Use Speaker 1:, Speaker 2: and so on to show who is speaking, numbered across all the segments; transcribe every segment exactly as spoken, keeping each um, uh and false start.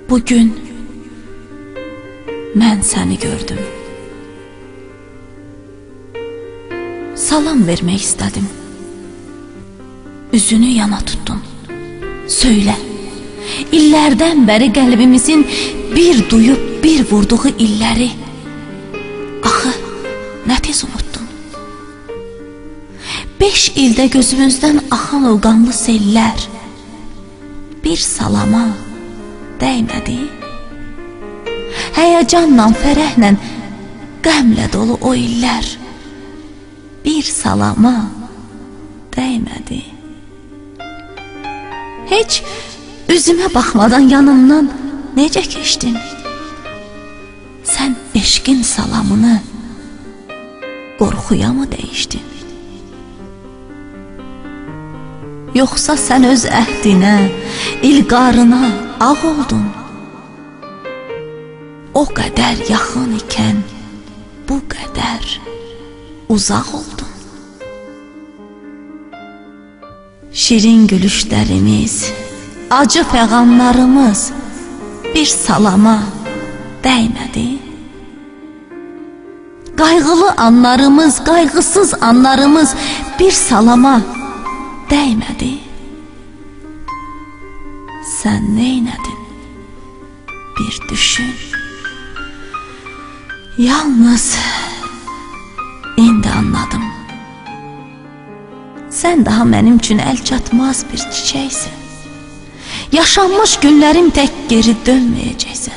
Speaker 1: Bugün mən səni gördüm. Salam vermək istədim. Üzünü yana tutdun. Söylə, illərdən bəri qəlbimizin bir duyub bir vurduğu illəri axı nə tez unuttun. Beş ildə gözümüzdən axan o qanlı sellər bir salama dəymədi. Həyəcanla, fərəhlə, qəmlə dolu o illər bir salama dəymədi. Heç üzümə baxmadan yanımdan necə keçdin? Sən eşqin salamını qorxuya mı dəyişdin? Yoxsa sən öz əhdinə, ilqarına ağ oldun? O qədər yaxın ikən bu qədər uzaq oldun. Şirin gülüşlərimiz, acı fəğanlarımız bir salama dəymədi. Qayğılı anlarımız, qayğısız anlarımız bir salama dəymədi. Sən neynədin? Bir düşün. Yalnız indi anladım. Sən daha mənim üçün əl çatmaz bir çiçəksən. Yaşanmış günlərim tək geri dönməyəcəksən.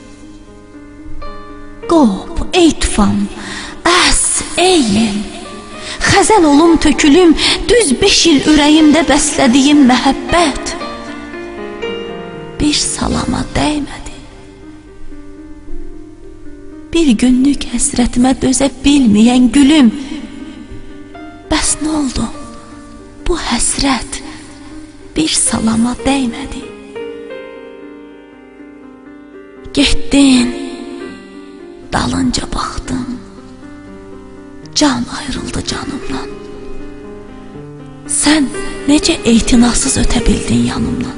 Speaker 1: Qop, ey tufan, əs, ey yel, xəzəl olum, tökülüm, düz beş il ürəyimdə bəslədiyim məhəbbət bir salama dəymədi. Bir günlük həsrətimə dözə bilməyən gülüm, bəs nə oldu? Bu həsrət bir salama dəymədi. Getdin, dalınca baxdım, can ayrıldı canımdan. Sən necə etinasız ötə bildin yanımdan?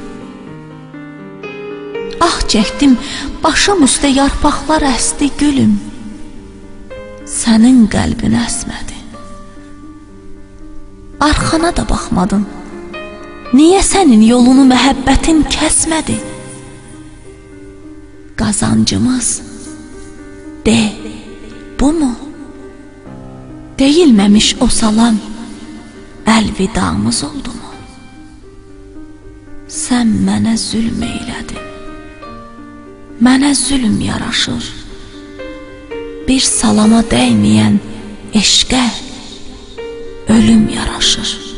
Speaker 1: Ah çəkdim, başım üstə yarpaqlar əsdi gülüm, sənin qəlbin əsmədi. Arxana da baxmadın, niyə sənin yolunu məhəbbətin kəsmədi? Qazancımız de, bu mu? Deyilməmiş o salam əlvidamız oldu mu? Sən mənə zülm eylədin, mənə zülm yaraşır. Bir salama dəyməyən eşqə ölüm yaraşır.